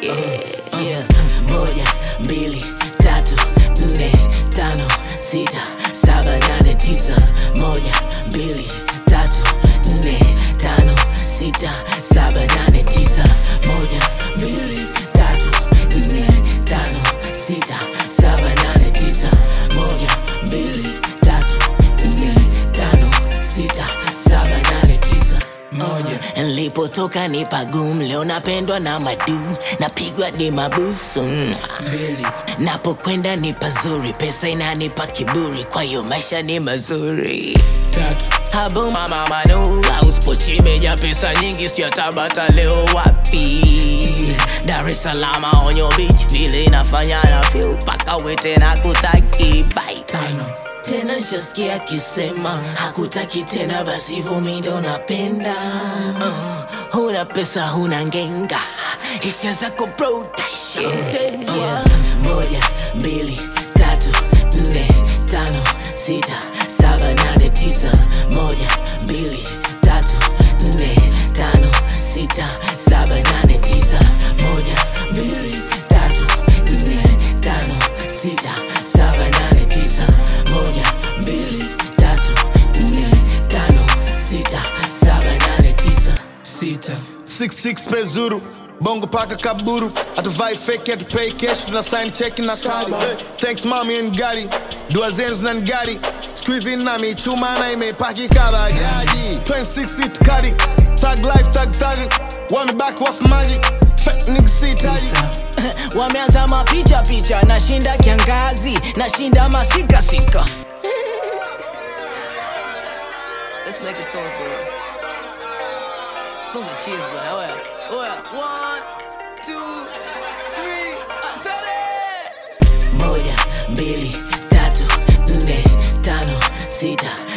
Yeah. Moja, mbili, tatu, nne, tano, sita, saba, nane, tisa. Moja, mbili, tatu, nne, tano, sita, saba, nane, tisa. Moja, mbili, tatu, nne, tano, sita, saba, nane, tisa. Moja, mbili, tatu, nne, tano, sita, saba, nane, tisa. Moja. Nilipotoka ni pagumu, leo napendwa na madu, napigwa ni mabusu. Mbili. Napokwenda ni pazuri, pesa inanipa kiburi, kwa hiyo maisha ni mazuri. Tatu. Habu mama manu, uspochi meja pesa nyingi, sio Tabata leo wapi? Dar es Salaam on your beach, vile inafanya na feel paka wete na kutaki. Bye. Tano. Tena nishasikia akisema hakutaki tena, basi hivyo mimi ndo napenda. Huna pesa huna ngenga, hisia zako bro tasha. Moja, mbili, tatu, nne, tano, sita, saba, nane, tisa. Moja, mbili, tatu, nne, tano, sita, saba, nane, tisa. Moja, mbili, tatu, nne, tano, sita, saba, nane, tisa. Moja, mbili, tatu, nne, tano, sita, saba, nane, tisa. Sita. 66 pezuru bongo paka kaburu, atuvai fake atupay cash, tuna sign check na kadi. Thanks mommy and daddy, dua zenu zinanigari, squeeze nami chuma na imepaki kaba gaji. 26 it kadi, tag life tag wame back off maji, fake nigga see taji. Wameanza mapicha picha, nashinda kiangazi, nashinda masika sika. Let's make a talk, bro. Funga cheers, bro. Oh yeah. 1, 2, 3, turn it! Moja, mbili, tatu, nne, tano, sita,